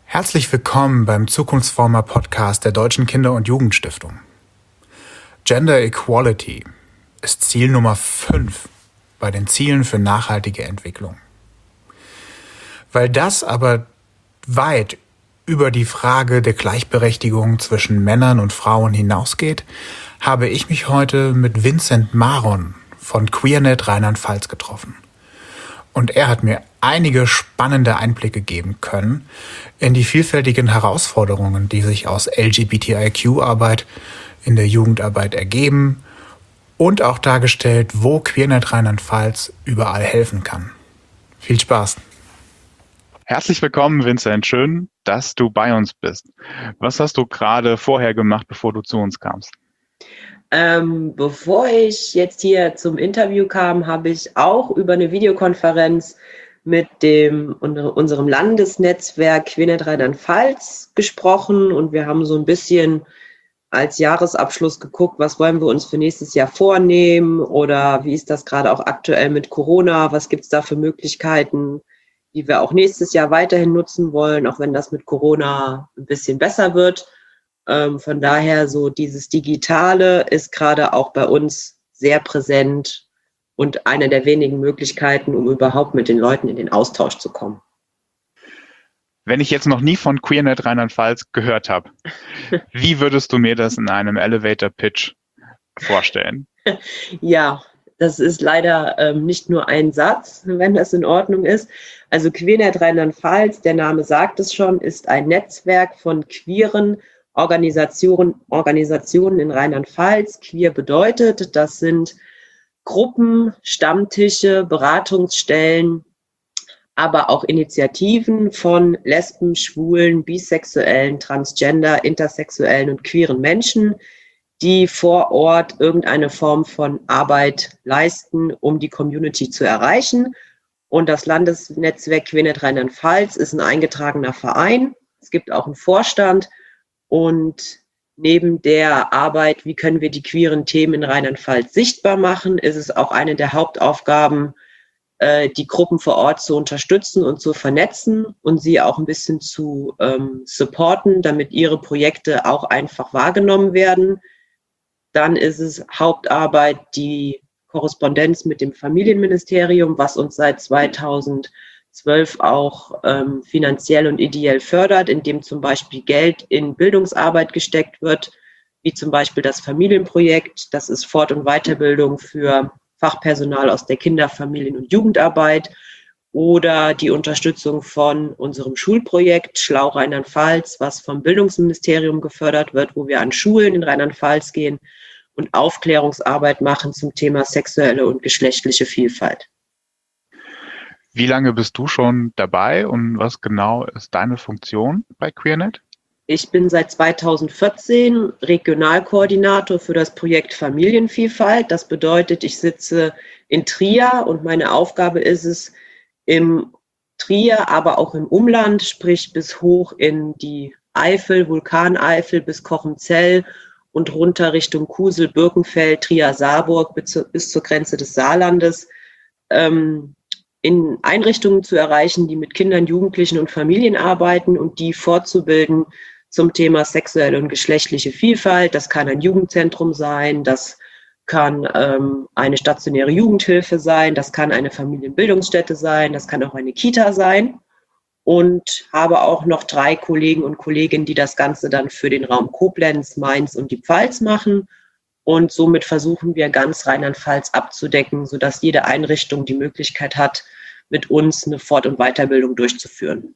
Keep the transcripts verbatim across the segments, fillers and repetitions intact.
Herzlich willkommen beim Zukunftsformer Podcast der Deutschen Kinder- und Jugendstiftung. Gender Equality ist Ziel Nummer fünf bei den Zielen für nachhaltige Entwicklung. Weil das aber weit über die Frage der Gleichberechtigung zwischen Männern und Frauen hinausgeht, habe ich mich heute mit Vincent Maron von QueerNet Rheinland-Pfalz getroffen. Und er hat mir einige spannende Einblicke geben können in die vielfältigen Herausforderungen, die sich aus L G B T I Q-Arbeit in der Jugendarbeit ergeben und auch dargestellt, wo QueerNet Rheinland-Pfalz überall helfen kann. Viel Spaß! Herzlich willkommen, Vincent. Schön, dass du bei uns bist. Was hast du gerade vorher gemacht, bevor du zu uns kamst? Ähm, bevor ich jetzt hier zum Interview kam, habe ich auch über eine Videokonferenz mit dem unserem Landesnetzwerk QueerNet Rheinland-Pfalz gesprochen und wir haben so ein bisschen als Jahresabschluss geguckt, was wollen wir uns für nächstes Jahr vornehmen oder wie ist das gerade auch aktuell mit Corona, was gibt es da für Möglichkeiten, die wir auch nächstes Jahr weiterhin nutzen wollen, auch wenn das mit Corona ein bisschen besser wird. Ähm, von daher so dieses Digitale ist gerade auch bei uns sehr präsent und eine der wenigen Möglichkeiten, um überhaupt mit den Leuten in den Austausch zu kommen. Wenn ich jetzt noch nie von QueerNet Rheinland-Pfalz gehört habe, wie würdest du mir das in einem Elevator-Pitch vorstellen? Ja, das ist leider ähm, nicht nur ein Satz, wenn das in Ordnung ist. Also QueerNet Rheinland-Pfalz, der Name sagt es schon, ist ein Netzwerk von queeren Organisationen, Organisationen in Rheinland-Pfalz. Queer bedeutet, das sind Gruppen, Stammtische, Beratungsstellen, aber auch Initiativen von Lesben, Schwulen, Bisexuellen, Transgender, Intersexuellen und queeren Menschen, die vor Ort irgendeine Form von Arbeit leisten, um die Community zu erreichen. Und das Landesnetzwerk QueerNet Rheinland-Pfalz ist ein eingetragener Verein. Es gibt auch einen Vorstand. Und neben der Arbeit, wie können wir die queeren Themen in Rheinland-Pfalz sichtbar machen, ist es auch eine der Hauptaufgaben, die Gruppen vor Ort zu unterstützen und zu vernetzen und sie auch ein bisschen zu ähm, supporten, damit ihre Projekte auch einfach wahrgenommen werden. Dann ist es Hauptarbeit die Korrespondenz mit dem Familienministerium, was uns seit zweitausendzwölf auch ähm, finanziell und ideell fördert, indem zum Beispiel Geld in Bildungsarbeit gesteckt wird, wie zum Beispiel das Familienprojekt. Das ist Fort- und Weiterbildung für Fachpersonal aus der Kinder-, Familien- und Jugendarbeit oder die Unterstützung von unserem Schulprojekt Schlau Rheinland-Pfalz, was vom Bildungsministerium gefördert wird, wo wir an Schulen in Rheinland-Pfalz gehen und Aufklärungsarbeit machen zum Thema sexuelle und geschlechtliche Vielfalt. Wie lange bist du schon dabei und was genau ist deine Funktion bei QueerNet? Ich bin seit zweitausendvierzehn Regionalkoordinator für das Projekt Familienvielfalt. Das bedeutet, ich sitze in Trier und meine Aufgabe ist es, im Trier, aber auch im Umland, sprich bis hoch in die Eifel, Vulkaneifel bis Kochenzell und runter Richtung Kusel, Birkenfeld, Trier, Saarburg bis, zu, bis zur Grenze des Saarlandes, ähm, in Einrichtungen zu erreichen, die mit Kindern, Jugendlichen und Familien arbeiten und die fortzubilden zum Thema sexuelle und geschlechtliche Vielfalt. Das kann ein Jugendzentrum sein, das kann ähm, eine stationäre Jugendhilfe sein, das kann eine Familienbildungsstätte sein, das kann auch eine Kita sein. Und habe auch noch drei Kollegen und Kolleginnen, die das Ganze dann für den Raum Koblenz, Mainz und die Pfalz machen. Und somit versuchen wir ganz Rheinland-Pfalz abzudecken, sodass jede Einrichtung die Möglichkeit hat, mit uns eine Fort- und Weiterbildung durchzuführen.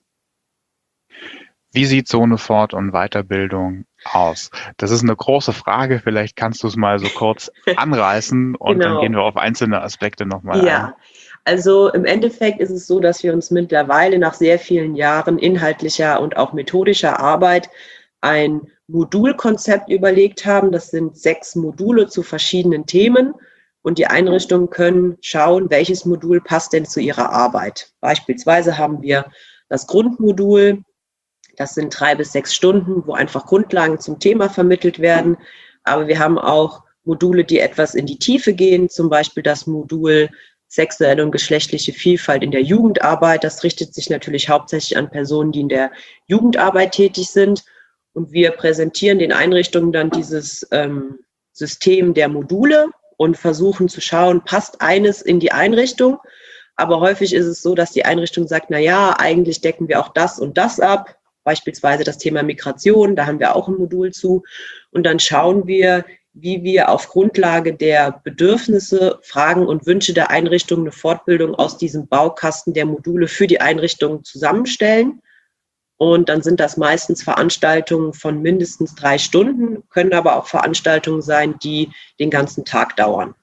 Wie sieht so eine Fort- und Weiterbildung aus? Das ist eine große Frage. Vielleicht kannst du es mal so kurz anreißen und genau. Dann gehen wir auf einzelne Aspekte nochmal ja. ein. Also im Endeffekt ist es so, dass wir uns mittlerweile nach sehr vielen Jahren inhaltlicher und auch methodischer Arbeit ein Modulkonzept überlegt haben. Das sind sechs Module zu verschiedenen Themen und die Einrichtungen können schauen, welches Modul passt denn zu ihrer Arbeit. Beispielsweise haben wir das Grundmodul, das sind drei bis sechs Stunden, wo einfach Grundlagen zum Thema vermittelt werden. Aber wir haben auch Module, die etwas in die Tiefe gehen, zum Beispiel das Modul sexuelle und geschlechtliche Vielfalt in der Jugendarbeit. Das richtet sich natürlich hauptsächlich an Personen, die in der Jugendarbeit tätig sind. Und wir präsentieren den Einrichtungen dann dieses ähm, System der Module und versuchen zu schauen, passt eines in die Einrichtung. Aber häufig ist es so, dass die Einrichtung sagt, na ja, eigentlich decken wir auch das und das ab. Beispielsweise das Thema Migration, da haben wir auch ein Modul zu. Und dann schauen wir, wie wir auf Grundlage der Bedürfnisse, Fragen und Wünsche der Einrichtung eine Fortbildung aus diesem Baukasten der Module für die Einrichtung zusammenstellen. Und dann sind das meistens Veranstaltungen von mindestens drei Stunden, können aber auch Veranstaltungen sein, die den ganzen Tag dauern.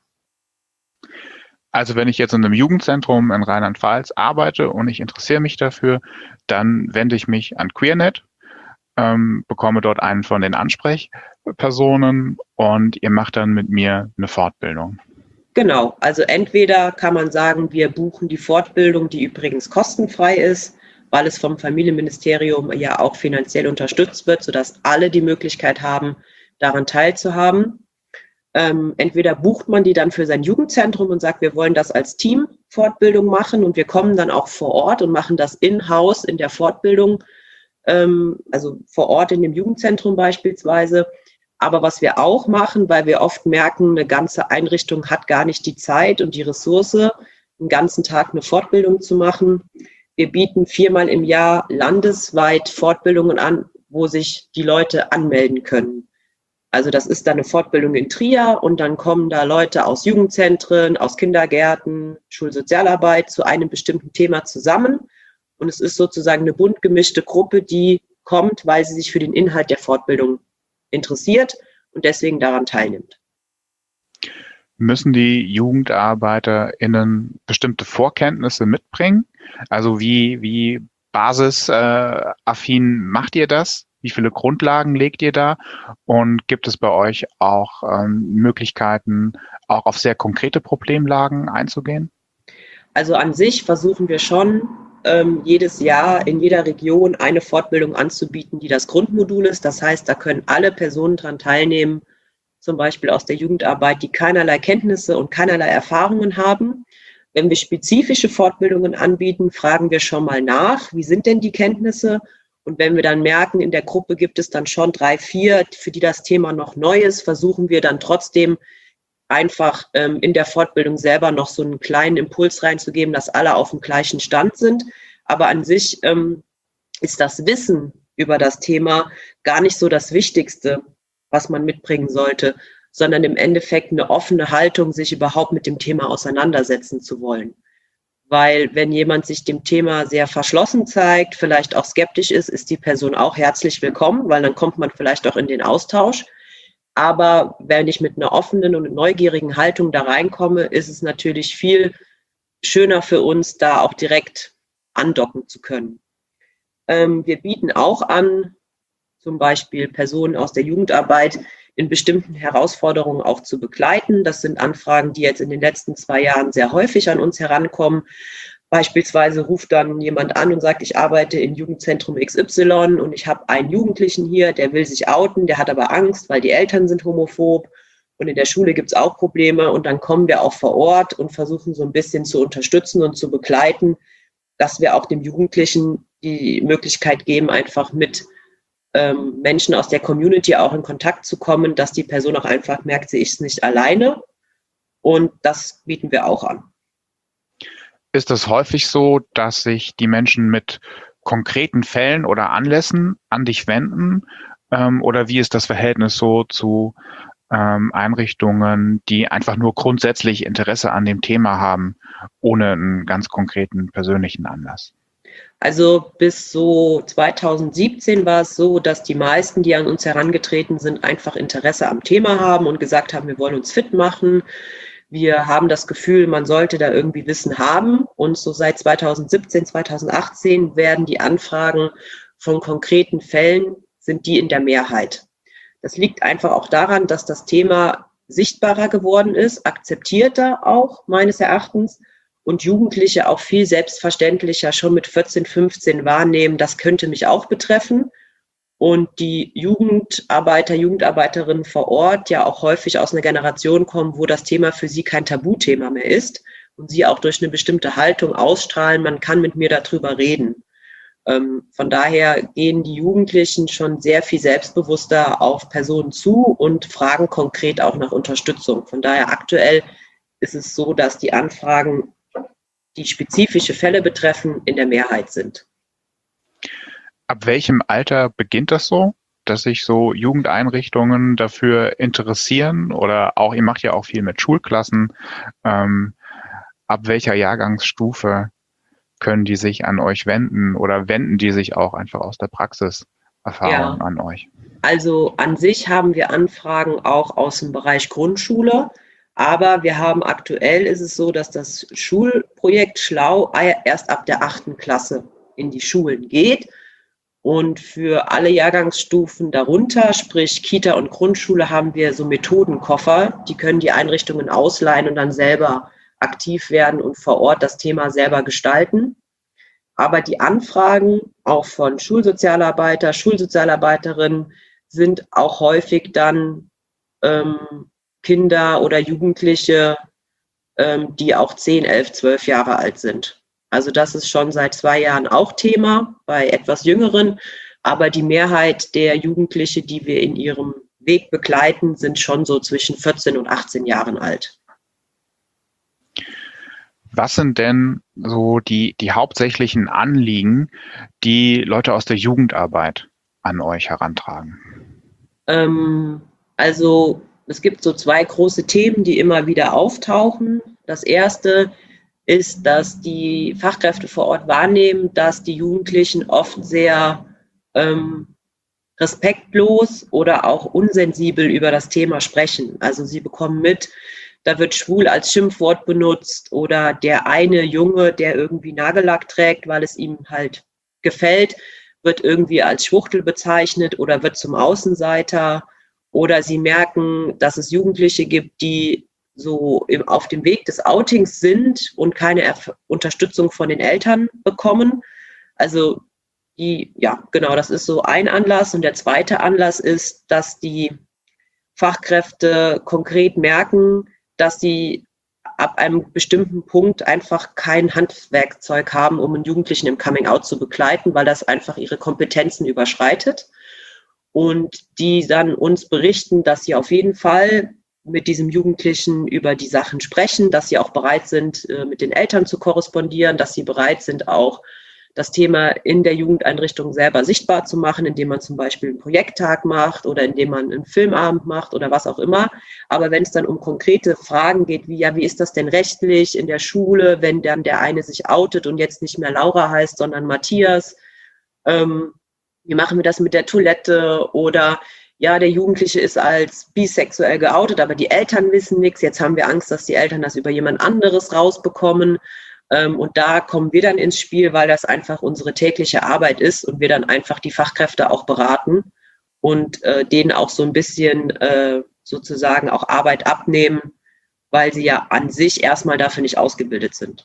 Also wenn ich jetzt in einem Jugendzentrum in Rheinland-Pfalz arbeite und ich interessiere mich dafür, dann wende ich mich an QueerNet, ähm, bekomme dort einen von den Ansprechpersonen und ihr macht dann mit mir eine Fortbildung. Genau, also entweder kann man sagen, wir buchen die Fortbildung, die übrigens kostenfrei ist, weil es vom Familienministerium ja auch finanziell unterstützt wird, sodass alle die Möglichkeit haben, daran teilzuhaben. Ähm, entweder bucht man die dann für sein Jugendzentrum und sagt, wir wollen das als Team-Fortbildung machen und wir kommen dann auch vor Ort und machen das in-house in der Fortbildung, ähm, also vor Ort in dem Jugendzentrum beispielsweise. Aber was wir auch machen, weil wir oft merken, eine ganze Einrichtung hat gar nicht die Zeit und die Ressource, einen ganzen Tag eine Fortbildung zu machen. Wir bieten viermal im Jahr landesweit Fortbildungen an, wo sich die Leute anmelden können. Also das ist dann eine Fortbildung in Trier und dann kommen da Leute aus Jugendzentren, aus Kindergärten, Schulsozialarbeit zu einem bestimmten Thema zusammen. Und es ist sozusagen eine bunt gemischte Gruppe, die kommt, weil sie sich für den Inhalt der Fortbildung interessiert und deswegen daran teilnimmt. Müssen die JugendarbeiterInnen bestimmte Vorkenntnisse mitbringen? Also wie, wie basisaffin äh, macht ihr das? Wie viele Grundlagen legt ihr da? Und gibt es bei euch auch ähm, Möglichkeiten, auch auf sehr konkrete Problemlagen einzugehen? Also an sich versuchen wir schon, ähm, jedes Jahr in jeder Region eine Fortbildung anzubieten, die das Grundmodul ist. Das heißt, da können alle Personen dran teilnehmen, zum Beispiel aus der Jugendarbeit, die keinerlei Kenntnisse und keinerlei Erfahrungen haben. Wenn wir spezifische Fortbildungen anbieten, fragen wir schon mal nach, wie sind denn die Kenntnisse? Und wenn wir dann merken, in der Gruppe gibt es dann schon drei, vier, für die das Thema noch neu ist, versuchen wir dann trotzdem einfach ähm, in der Fortbildung selber noch so einen kleinen Impuls reinzugeben, dass alle auf dem gleichen Stand sind. Aber an sich ähm, ist das Wissen über das Thema gar nicht so das Wichtigste, was man mitbringen sollte, sondern im Endeffekt eine offene Haltung, sich überhaupt mit dem Thema auseinandersetzen zu wollen. Weil wenn jemand sich dem Thema sehr verschlossen zeigt, vielleicht auch skeptisch ist, ist die Person auch herzlich willkommen, weil dann kommt man vielleicht auch in den Austausch. Aber wenn ich mit einer offenen und neugierigen Haltung da reinkomme, ist es natürlich viel schöner für uns, da auch direkt andocken zu können. Ähm, wir bieten auch an, zum Beispiel Personen aus der Jugendarbeit in bestimmten Herausforderungen auch zu begleiten. Das sind Anfragen, die jetzt in den letzten zwei Jahren sehr häufig an uns herankommen. Beispielsweise ruft dann jemand an und sagt, ich arbeite in Jugendzentrum X Y und ich habe einen Jugendlichen hier, der will sich outen, der hat aber Angst, weil die Eltern sind homophob und in der Schule gibt es auch Probleme. Und dann kommen wir auch vor Ort und versuchen so ein bisschen zu unterstützen und zu begleiten, dass wir auch dem Jugendlichen die Möglichkeit geben, einfach mit ähm, Menschen aus der Community auch in Kontakt zu kommen, dass die Person auch einfach merkt, sie ist nicht alleine. Und das bieten wir auch an. Ist es häufig so, dass sich die Menschen mit konkreten Fällen oder Anlässen an dich wenden? Ähm, oder wie ist das Verhältnis so zu ähm, Einrichtungen, die einfach nur grundsätzlich Interesse an dem Thema haben, ohne einen ganz konkreten persönlichen Anlass? Also bis so zweitausendsiebzehn war es so, dass die meisten, die an uns herangetreten sind, einfach Interesse am Thema haben und gesagt haben, wir wollen uns fit machen. Wir haben das Gefühl, man sollte da irgendwie Wissen haben. Und so seit zweitausendsiebzehn, zweitausendachtzehn werden die Anfragen von konkreten Fällen, sind die in der Mehrheit. Das liegt einfach auch daran, dass das Thema sichtbarer geworden ist, akzeptierter auch meines Erachtens und Jugendliche auch viel selbstverständlicher schon mit vierzehn, fünfzehn wahrnehmen, das könnte mich auch betreffen. Und die Jugendarbeiter, Jugendarbeiterinnen vor Ort ja auch häufig aus einer Generation kommen, wo das Thema für sie kein Tabuthema mehr ist, und sie auch durch eine bestimmte Haltung ausstrahlen, man kann mit mir darüber reden. Ähm, von daher gehen die Jugendlichen schon sehr viel selbstbewusster auf Personen zu und fragen konkret auch nach Unterstützung. Von daher aktuell ist es so, dass die Anfragen, die spezifische Fälle betreffen, in der Mehrheit sind. Ab welchem Alter beginnt das so, dass sich so Jugendeinrichtungen dafür interessieren? Oder auch, ihr macht ja auch viel mit Schulklassen. Ähm, ab welcher Jahrgangsstufe können die sich an euch wenden oder wenden die sich auch einfach aus der Praxiserfahrung ja. an euch? Also an sich haben wir Anfragen auch aus dem Bereich Grundschule, aber wir haben aktuell ist es so, dass das Schulprojekt Schlau erst ab der achten Klasse in die Schulen geht und für alle Jahrgangsstufen darunter, sprich Kita und Grundschule, haben wir so Methodenkoffer, die können die Einrichtungen ausleihen und dann selber aktiv werden und vor Ort das Thema selber gestalten. Aber die Anfragen auch von Schulsozialarbeiter, Schulsozialarbeiterinnen sind auch häufig dann ähm, Kinder oder Jugendliche, ähm, die auch zehn, elf, zwölf Jahre alt sind. Also das ist schon seit zwei Jahren auch Thema bei etwas Jüngeren. Aber die Mehrheit der Jugendliche, die wir in ihrem Weg begleiten, sind schon so zwischen vierzehn und achtzehn Jahren alt. Was sind denn so die, die hauptsächlichen Anliegen, die Leute aus der Jugendarbeit an euch herantragen? Ähm, also es gibt so zwei große Themen, die immer wieder auftauchen. Das erste ist, dass die Fachkräfte vor Ort wahrnehmen, dass die Jugendlichen oft sehr ähm, respektlos oder auch unsensibel über das Thema sprechen. Also sie bekommen mit, da wird schwul als Schimpfwort benutzt oder der eine Junge, der irgendwie Nagellack trägt, weil es ihm halt gefällt, wird irgendwie als Schwuchtel bezeichnet oder wird zum Außenseiter. Oder sie merken, dass es Jugendliche gibt, die so im, auf dem Weg des Outings sind und keine Erf- Unterstützung von den Eltern bekommen. Also die, ja, genau, das ist so ein Anlass. Und der zweite Anlass ist, dass die Fachkräfte konkret merken, dass sie ab einem bestimmten Punkt einfach kein Handwerkzeug haben, um einen Jugendlichen im Coming-out zu begleiten, weil das einfach ihre Kompetenzen überschreitet. Und die dann uns berichten, dass sie auf jeden Fall mit diesem Jugendlichen über die Sachen sprechen, dass sie auch bereit sind, mit den Eltern zu korrespondieren, dass sie bereit sind, auch das Thema in der Jugendeinrichtung selber sichtbar zu machen, indem man zum Beispiel einen Projekttag macht oder indem man einen Filmabend macht oder was auch immer. Aber wenn es dann um konkrete Fragen geht, wie, ja, wie ist das denn rechtlich in der Schule, wenn dann der eine sich outet und jetzt nicht mehr Laura heißt, sondern Matthias, ähm, wie machen wir das mit der Toilette oder ja, der Jugendliche ist als bisexuell geoutet, aber die Eltern wissen nichts. Jetzt haben wir Angst, dass die Eltern das über jemand anderes rausbekommen. Und da kommen wir dann ins Spiel, weil das einfach unsere tägliche Arbeit ist und wir dann einfach die Fachkräfte auch beraten und äh, denen auch so ein bisschen äh, sozusagen auch Arbeit abnehmen, weil sie ja an sich erstmal dafür nicht ausgebildet sind.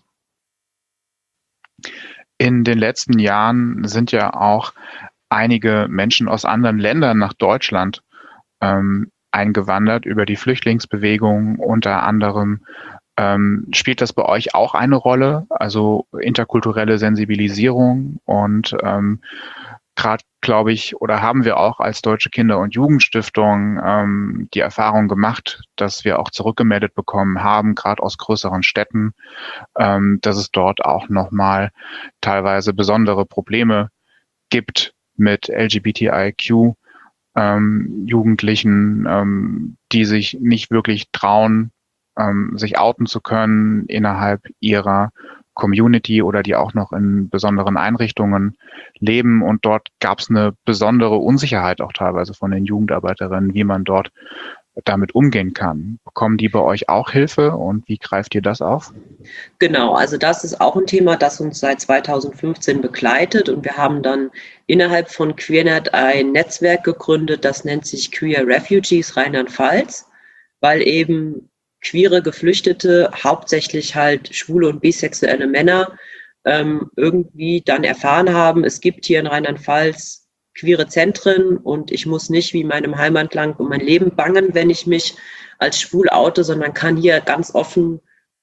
In den letzten Jahren sind ja auch einige Menschen aus anderen Ländern nach Deutschland ähm, eingewandert über die Flüchtlingsbewegung, unter anderem. Ähm, spielt das bei euch auch eine Rolle, also interkulturelle Sensibilisierung? Und ähm, gerade, glaube ich, oder haben wir auch als Deutsche Kinder- und Jugendstiftung ähm, die Erfahrung gemacht, dass wir auch zurückgemeldet bekommen haben, gerade aus größeren Städten, ähm, dass es dort auch nochmal teilweise besondere Probleme gibt mit L G B T I Q ähm, Jugendlichen, ähm, die sich nicht wirklich trauen, ähm, sich outen zu können innerhalb ihrer Community oder die auch noch in besonderen Einrichtungen leben. Und dort gab es eine besondere Unsicherheit auch teilweise von den Jugendarbeiterinnen, wie man dort damit umgehen kann. Bekommen die bei euch auch Hilfe und wie greift ihr das auf? Genau, also das ist auch ein Thema, das uns seit zweitausendfünfzehn begleitet und wir haben dann innerhalb von QueerNet ein Netzwerk gegründet, das nennt sich Queer Refugees Rheinland-Pfalz, weil eben queere Geflüchtete, hauptsächlich halt schwule und bisexuelle Männer, ähm, irgendwie dann erfahren haben, es gibt hier in Rheinland-Pfalz queere Zentren und ich muss nicht wie in meinem Heimatland um mein Leben bangen, wenn ich mich als schwul oute, sondern kann hier ganz offen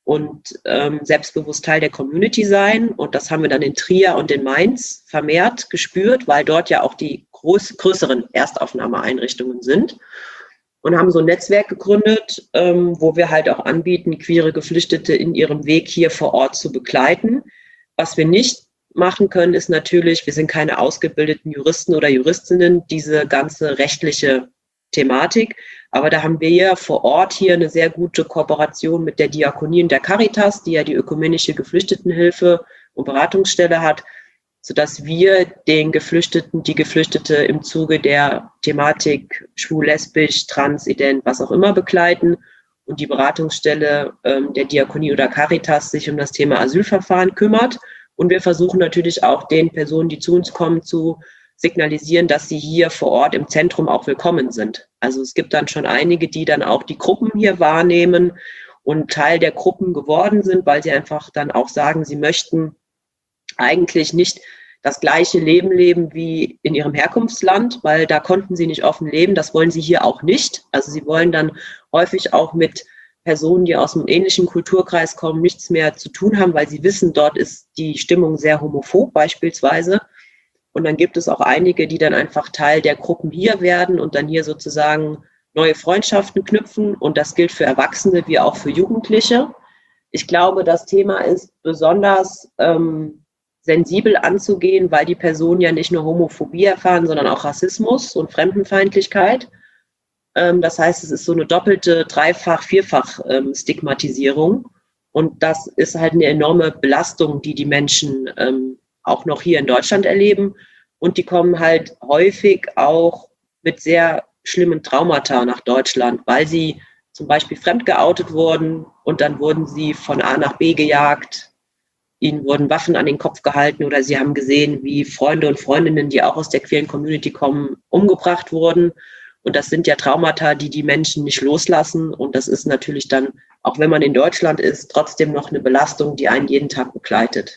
und ähm, selbstbewusst Teil der Community sein. Und das haben wir dann in Trier und in Mainz vermehrt gespürt, weil dort ja auch die groß, größeren Erstaufnahmeeinrichtungen sind. Und haben so ein Netzwerk gegründet, ähm, wo wir halt auch anbieten, queere Geflüchtete in ihrem Weg hier vor Ort zu begleiten. Was wir nicht machen können, ist natürlich, wir sind keine ausgebildeten Juristen oder Juristinnen, diese ganze rechtliche Thematik. Aber da haben wir ja vor Ort hier eine sehr gute Kooperation mit der Diakonie und der Caritas, die ja die ökumenische Geflüchtetenhilfe und Beratungsstelle hat, sodass wir den Geflüchteten, die Geflüchtete im Zuge der Thematik schwul, lesbisch, trans, ident, was auch immer begleiten und die Beratungsstelle ähm, der Diakonie oder Caritas sich um das Thema Asylverfahren kümmert. Und wir versuchen natürlich auch den Personen, die zu uns kommen, zu signalisieren, dass sie hier vor Ort im Zentrum auch willkommen sind. Also es gibt dann schon einige, die dann auch die Gruppen hier wahrnehmen und Teil der Gruppen geworden sind, weil sie einfach dann auch sagen, sie möchten eigentlich nicht das gleiche Leben leben wie in ihrem Herkunftsland, weil da konnten sie nicht offen leben. Das wollen sie hier auch nicht. Also sie wollen dann häufig auch mit Personen, die aus einem ähnlichen Kulturkreis kommen, nichts mehr zu tun haben, weil sie wissen, dort ist die Stimmung sehr homophob beispielsweise. Und dann gibt es auch einige, die dann einfach Teil der Gruppen hier werden und dann hier sozusagen neue Freundschaften knüpfen. Und das gilt für Erwachsene wie auch für Jugendliche. Ich glaube, das Thema ist besonders ähm, sensibel anzugehen, weil die Personen ja nicht nur Homophobie erfahren, sondern auch Rassismus und Fremdenfeindlichkeit. Ähm, das heißt, es ist so eine doppelte, dreifach, vierfach ähm, Stigmatisierung. Und das ist halt eine enorme Belastung, die die Menschen ähm, auch noch hier in Deutschland erleben. Und die kommen halt häufig auch mit sehr schlimmen Traumata nach Deutschland, weil sie zum Beispiel fremdgeoutet wurden und dann wurden sie von A nach B gejagt. Ihnen wurden Waffen an den Kopf gehalten oder sie haben gesehen, wie Freunde und Freundinnen, die auch aus der queeren Community kommen, umgebracht wurden. Und das sind ja Traumata, die die Menschen nicht loslassen. Und das ist natürlich dann, auch wenn man in Deutschland ist, trotzdem noch eine Belastung, die einen jeden Tag begleitet.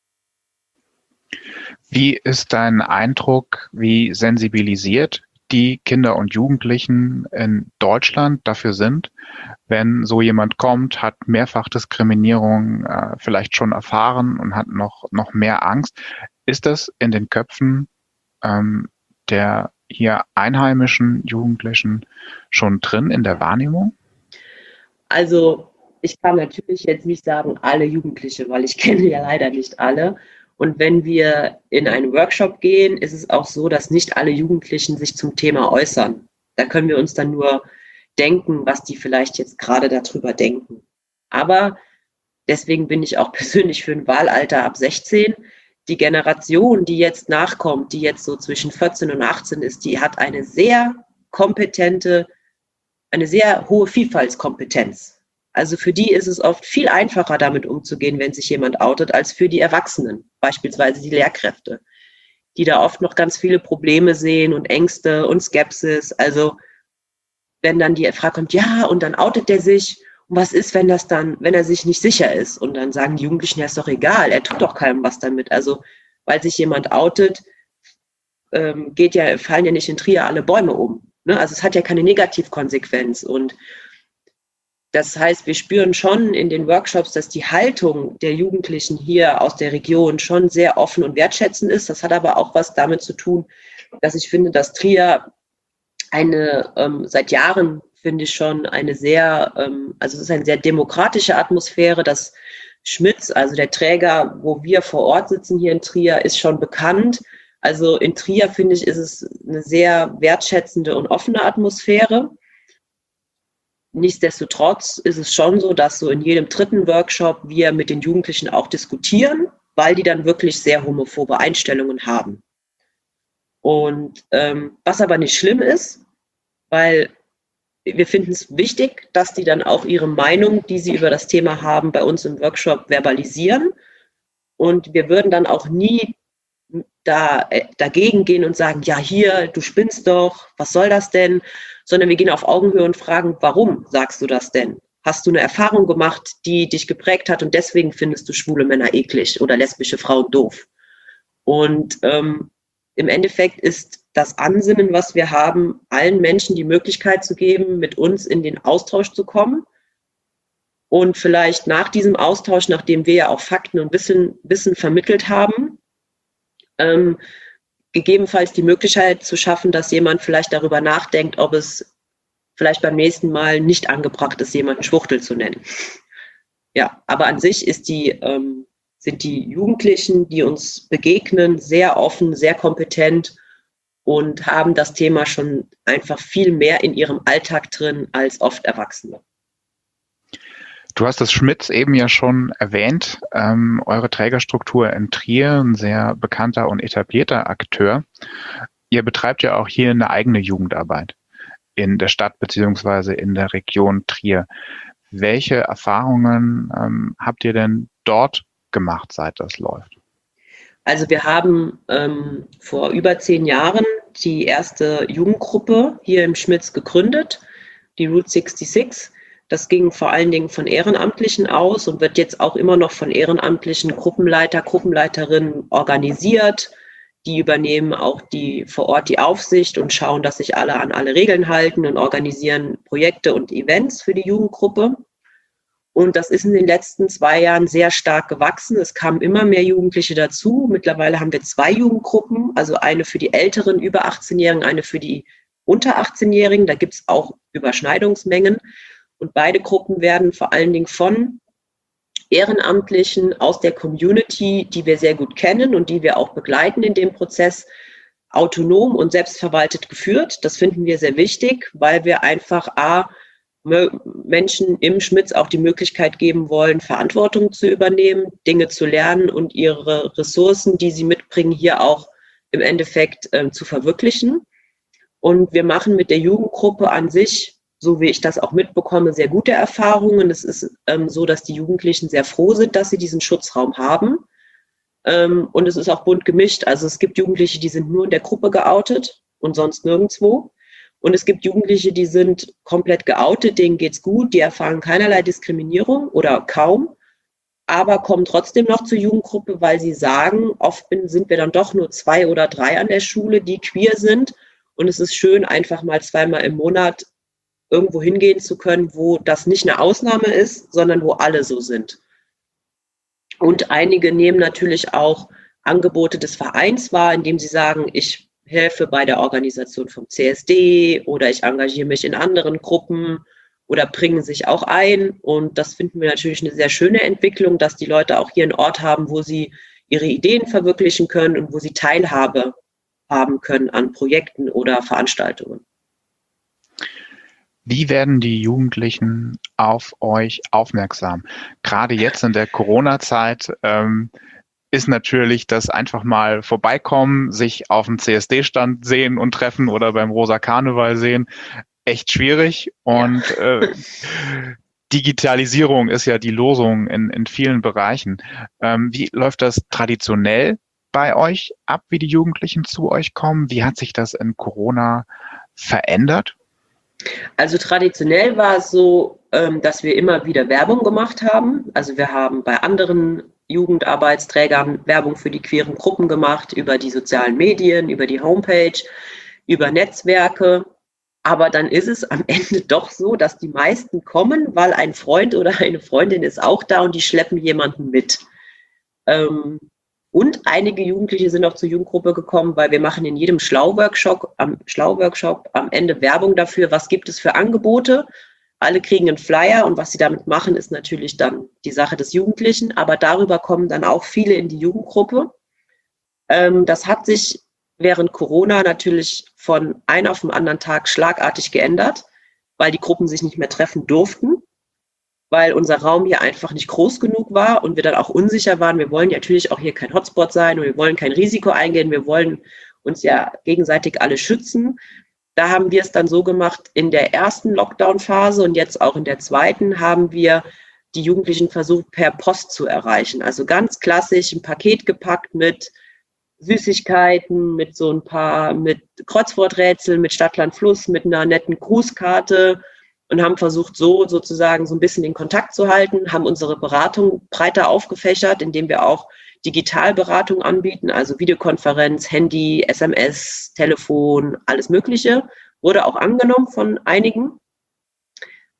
Wie ist dein Eindruck, wie sensibilisiert die Kinder und Jugendlichen in Deutschland dafür sind, wenn so jemand kommt, hat mehrfach Diskriminierung äh, vielleicht schon erfahren und hat noch, noch mehr Angst? Ist das in den Köpfen ähm, der hier einheimischen Jugendlichen schon drin in der Wahrnehmung? Also ich kann natürlich jetzt nicht sagen, alle Jugendliche, weil ich kenne ja leider nicht alle. Und wenn wir in einen Workshop gehen, ist es auch so, dass nicht alle Jugendlichen sich zum Thema äußern. Da können wir uns dann nur denken, was die vielleicht jetzt gerade darüber denken. Aber deswegen bin ich auch persönlich für ein Wahlalter ab sechzehn. Die Generation, die jetzt nachkommt, die jetzt so zwischen vierzehn und achtzehn ist, die hat eine sehr kompetente, eine sehr hohe Vielfaltskompetenz. Also für die ist es oft viel einfacher, damit umzugehen, wenn sich jemand outet, als für die Erwachsenen, beispielsweise die Lehrkräfte, die da oft noch ganz viele Probleme sehen und Ängste und Skepsis. Also wenn dann die Frage kommt, ja, und dann outet der sich, und was ist, wenn das dann, wenn er sich nicht sicher ist? Und dann sagen die Jugendlichen, ja, ist doch egal, er tut doch keinem was damit. Also weil sich jemand outet, ähm, geht ja, fallen ja nicht in Trier alle Bäume um. Ne? Also es hat ja keine Negativkonsequenz. Und das heißt, wir spüren schon in den Workshops, dass die Haltung der Jugendlichen hier aus der Region schon sehr offen und wertschätzend ist. Das hat aber auch was damit zu tun, dass ich finde, dass Trier eine ähm, seit Jahren, finde ich schon, eine sehr, ähm, also es ist eine sehr demokratische Atmosphäre. Das Schmitz, also der Träger, wo wir vor Ort sitzen hier in Trier, ist schon bekannt. Also in Trier, finde ich, ist es eine sehr wertschätzende und offene Atmosphäre. Nichtsdestotrotz ist es schon so, dass so in jedem dritten Workshop wir mit den Jugendlichen auch diskutieren, weil die dann wirklich sehr homophobe Einstellungen haben. Und ähm, was aber nicht schlimm ist, weil wir finden es wichtig, dass die dann auch ihre Meinung, die sie über das Thema haben, bei uns im Workshop verbalisieren. Und wir würden dann auch nie da, äh, dagegen gehen und sagen, ja hier, du spinnst doch, was soll das denn? Sondern wir gehen auf Augenhöhe und fragen, warum sagst du das denn? Hast du eine Erfahrung gemacht, die dich geprägt hat und deswegen findest du schwule Männer eklig oder lesbische Frauen doof? Und ähm, im Endeffekt ist das Ansinnen, was wir haben, allen Menschen die Möglichkeit zu geben, mit uns in den Austausch zu kommen. Und vielleicht nach diesem Austausch, nachdem wir ja auch Fakten und Wissen, Wissen vermittelt haben, ähm, gegebenenfalls die Möglichkeit zu schaffen, dass jemand vielleicht darüber nachdenkt, ob es vielleicht beim nächsten Mal nicht angebracht ist, jemanden Schwuchtel zu nennen. Ja, aber an sich ist die, ähm, sind die Jugendlichen, die uns begegnen, sehr offen, sehr kompetent und haben das Thema schon einfach viel mehr in ihrem Alltag drin als oft Erwachsene. Du hast das Schmitz eben ja schon erwähnt, ähm, eure Trägerstruktur in Trier, ein sehr bekannter und etablierter Akteur. Ihr betreibt ja auch hier eine eigene Jugendarbeit in der Stadt beziehungsweise in der Region Trier. Welche Erfahrungen ähm, habt ihr denn dort gemacht, seit das läuft? Also wir haben ähm, vor über zehn Jahren die erste Jugendgruppe hier im Schmitz gegründet, die Route sechsundsechzig. Das ging vor allen Dingen von Ehrenamtlichen aus und wird jetzt auch immer noch von ehrenamtlichen Gruppenleiter, Gruppenleiterinnen organisiert. Die übernehmen auch die vor Ort die Aufsicht und schauen, dass sich alle an alle Regeln halten und organisieren Projekte und Events für die Jugendgruppe. Und das ist in den letzten zwei Jahren sehr stark gewachsen. Es kamen immer mehr Jugendliche dazu. Mittlerweile haben wir zwei Jugendgruppen, also eine für die älteren über achtzehnjährigen, eine für die unter achtzehnjährigen. Da gibt es auch Überschneidungsmengen. Und beide Gruppen werden vor allen Dingen von Ehrenamtlichen aus der Community, die wir sehr gut kennen und die wir auch begleiten in dem Prozess, autonom und selbstverwaltet geführt. Das finden wir sehr wichtig, weil wir einfach A, Menschen im Schmitz auch die Möglichkeit geben wollen, Verantwortung zu übernehmen, Dinge zu lernen und ihre Ressourcen, die sie mitbringen, hier auch im Endeffekt äh, zu verwirklichen. Und wir machen mit der Jugendgruppe an sich, so wie ich das auch mitbekomme, sehr gute Erfahrungen. Es ist ähm, so, dass die Jugendlichen sehr froh sind, dass sie diesen Schutzraum haben. Ähm, und es ist auch bunt gemischt. Also es gibt Jugendliche, die sind nur in der Gruppe geoutet und sonst nirgendwo. Und es gibt Jugendliche, die sind komplett geoutet, denen geht's gut, die erfahren keinerlei Diskriminierung oder kaum, aber kommen trotzdem noch zur Jugendgruppe, weil sie sagen, oft sind wir dann doch nur zwei oder drei an der Schule, die queer sind. Und es ist schön, einfach mal zweimal im Monat irgendwo hingehen zu können, wo das nicht eine Ausnahme ist, sondern wo alle so sind. Und einige nehmen natürlich auch Angebote des Vereins wahr, indem sie sagen, ich helfe bei der Organisation vom C S D oder ich engagiere mich in anderen Gruppen oder bringen sich auch ein. Und das finden wir natürlich eine sehr schöne Entwicklung, dass die Leute auch hier einen Ort haben, wo sie ihre Ideen verwirklichen können und wo sie Teilhabe haben können an Projekten oder Veranstaltungen. Wie werden die Jugendlichen auf euch aufmerksam? Gerade jetzt in der Corona-Zeit ähm, ist natürlich das einfach mal vorbeikommen, sich auf dem C S D-Stand sehen und treffen oder beim Rosa Karneval sehen, echt schwierig. Und ja. äh, Digitalisierung ist ja die Losung in, in vielen Bereichen. Ähm, wie läuft das traditionell bei euch ab, wie die Jugendlichen zu euch kommen? Wie hat sich das in Corona verändert? Also traditionell war es so, dass wir immer wieder Werbung gemacht haben. Also wir haben bei anderen Jugendarbeitsträgern Werbung für die queeren Gruppen gemacht, über die sozialen Medien, über die Homepage, über Netzwerke. Aber dann ist es am Ende doch so, dass die meisten kommen, weil ein Freund oder eine Freundin ist auch da und die schleppen jemanden mit. Und einige Jugendliche sind auch zur Jugendgruppe gekommen, weil wir machen in jedem Schlau-Workshop am, Schlau-Workshop am Ende Werbung dafür, was gibt es für Angebote. Alle kriegen einen Flyer und was sie damit machen, ist natürlich dann die Sache des Jugendlichen. Aber darüber kommen dann auch viele in die Jugendgruppe. Ähm, das hat sich während Corona natürlich von einem auf den anderen Tag schlagartig geändert, weil die Gruppen sich nicht mehr treffen durften, weil unser Raum hier einfach nicht groß genug war und wir dann auch unsicher waren. Wir wollen ja natürlich auch hier kein Hotspot sein und wir wollen kein Risiko eingehen. Wir wollen uns ja gegenseitig alle schützen. Da haben wir es dann so gemacht, in der ersten Lockdown-Phase und jetzt auch in der zweiten haben wir die Jugendlichen versucht, per Post zu erreichen. Also ganz klassisch ein Paket gepackt mit Süßigkeiten, mit so ein paar, mit Kreuzworträtseln, mit Stadt, Land, Fluss, mit einer netten Grußkarte und haben versucht, so sozusagen so ein bisschen in Kontakt zu halten, haben unsere Beratung breiter aufgefächert, indem wir auch Digitalberatung anbieten, also Videokonferenz, Handy, S M S, Telefon, alles Mögliche, wurde auch angenommen von einigen.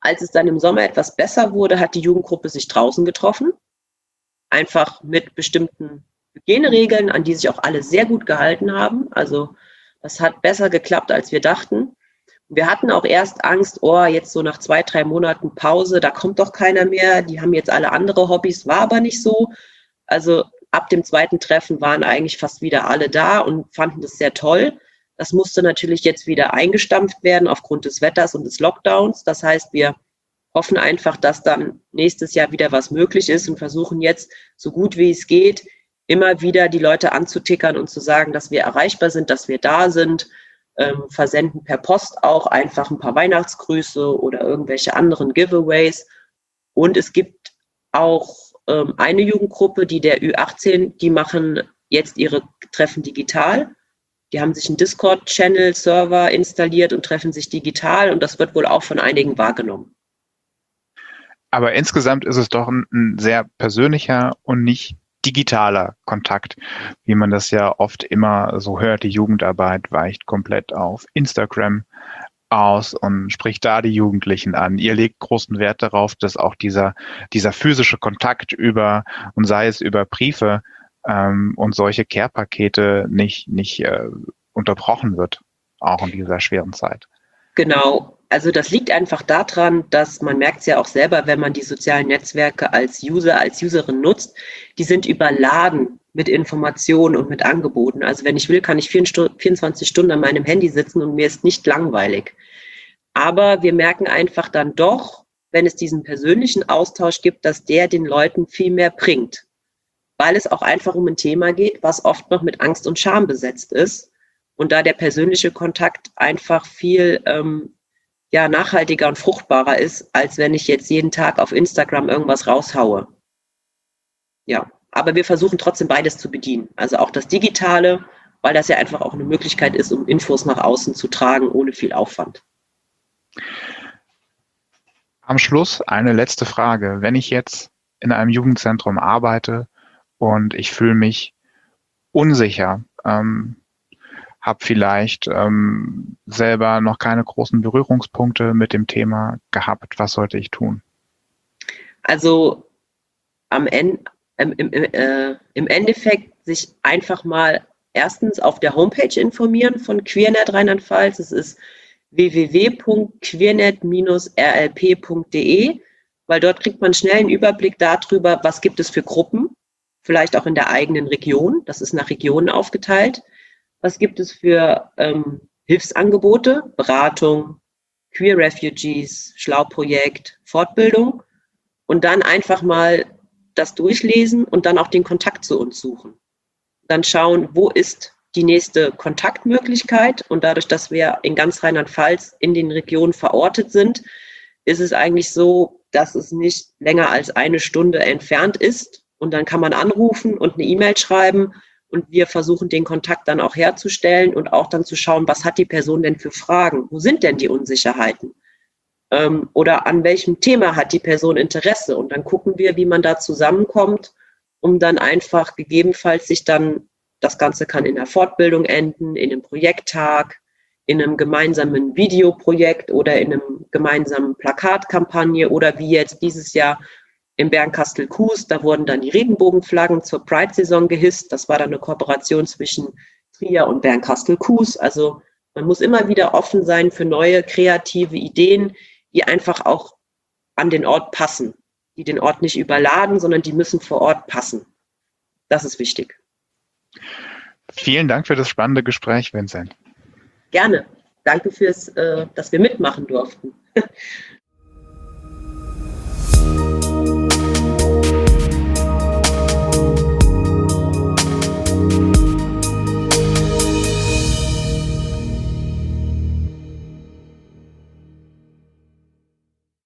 Als es dann im Sommer etwas besser wurde, hat die Jugendgruppe sich draußen getroffen, einfach mit bestimmten Hygieneregeln, an die sich auch alle sehr gut gehalten haben. Also das hat besser geklappt, als wir dachten. Wir hatten auch erst Angst, oh, jetzt so nach zwei, drei Monaten Pause, da kommt doch keiner mehr, die haben jetzt alle andere Hobbys, war aber nicht so. Also ab dem zweiten Treffen waren eigentlich fast wieder alle da und fanden das sehr toll. Das musste natürlich jetzt wieder eingestampft werden aufgrund des Wetters und des Lockdowns. Das heißt, wir hoffen einfach, dass dann nächstes Jahr wieder was möglich ist und versuchen jetzt, so gut wie es geht, immer wieder die Leute anzutickern und zu sagen, dass wir erreichbar sind, dass wir da sind, ähm, versenden per Post auch einfach ein paar Weihnachtsgrüße oder irgendwelche anderen Giveaways. Und es gibt auch ähm, eine Jugendgruppe, die der Ü achtzehn, die machen jetzt ihre Treffen digital. Die haben sich einen Discord-Channel-Server installiert und treffen sich digital und das wird wohl auch von einigen wahrgenommen. Aber insgesamt ist es doch ein, ein sehr persönlicher und nicht digitaler Kontakt, wie man das ja oft immer so hört. Die Jugendarbeit weicht komplett auf Instagram aus und spricht da die Jugendlichen an. Ihr legt großen Wert darauf, dass auch dieser, dieser physische Kontakt über, und sei es über Briefe, ähm, und solche Care-Pakete nicht, nicht äh, unterbrochen wird, auch in dieser schweren Zeit. Genau. Also das liegt einfach daran, dass man merkt es ja auch selber, wenn man die sozialen Netzwerke als User, als Userin nutzt, die sind überladen mit Informationen und mit Angeboten. Also wenn ich will, kann ich vierundzwanzig Stunden an meinem Handy sitzen und mir ist nicht langweilig. Aber wir merken einfach dann doch, wenn es diesen persönlichen Austausch gibt, dass der den Leuten viel mehr bringt. Weil es auch einfach um ein Thema geht, was oft noch mit Angst und Scham besetzt ist. Und da der persönliche Kontakt einfach viel ähm, ja, nachhaltiger und fruchtbarer ist, als wenn ich jetzt jeden Tag auf Instagram irgendwas raushaue. Ja, aber wir versuchen trotzdem beides zu bedienen. Also auch das Digitale, weil das ja einfach auch eine Möglichkeit ist, um Infos nach außen zu tragen, ohne viel Aufwand. Am Schluss eine letzte Frage. Wenn ich jetzt in einem Jugendzentrum arbeite und ich fühle mich unsicher, ähm, habe vielleicht ähm, selber noch keine großen Berührungspunkte mit dem Thema gehabt. Was sollte ich tun? Also am Ende, ähm, im, äh, im Endeffekt sich einfach mal erstens auf der Homepage informieren von QueerNet Rheinland-Pfalz. Es ist w w w punkt queernet Bindestrich r l p punkt d e, weil dort kriegt man schnell einen Überblick darüber, was gibt es für Gruppen, vielleicht auch in der eigenen Region. Das ist nach Regionen aufgeteilt. Was gibt es für ähm, Hilfsangebote, Beratung, Queer Refugees, Schlauprojekt, Fortbildung und dann einfach mal das durchlesen und dann auch den Kontakt zu uns suchen. Dann schauen, wo ist die nächste Kontaktmöglichkeit und dadurch, dass wir in ganz Rheinland-Pfalz in den Regionen verortet sind, ist es eigentlich so, dass es nicht länger als eine Stunde entfernt ist und dann kann man anrufen und eine E-Mail schreiben. Und wir versuchen, den Kontakt dann auch herzustellen und auch dann zu schauen, was hat die Person denn für Fragen? Wo sind denn die Unsicherheiten? Ähm, oder an welchem Thema hat die Person Interesse? Und dann gucken wir, wie man da zusammenkommt, um dann einfach gegebenenfalls sich dann, das Ganze kann in der Fortbildung enden, in einem Projekttag, in einem gemeinsamen Videoprojekt oder in einem gemeinsamen Plakatkampagne oder wie jetzt dieses Jahr im Bernkastel-Kues, da wurden dann die Regenbogenflaggen zur Pride-Saison gehisst. Das war dann eine Kooperation zwischen Trier und Bernkastel-Kues. Also man muss immer wieder offen sein für neue kreative Ideen, die einfach auch an den Ort passen, die den Ort nicht überladen, sondern die müssen vor Ort passen. Das ist wichtig. Vielen Dank für das spannende Gespräch, Vincent. Gerne. Danke fürs, äh, dass wir mitmachen durften.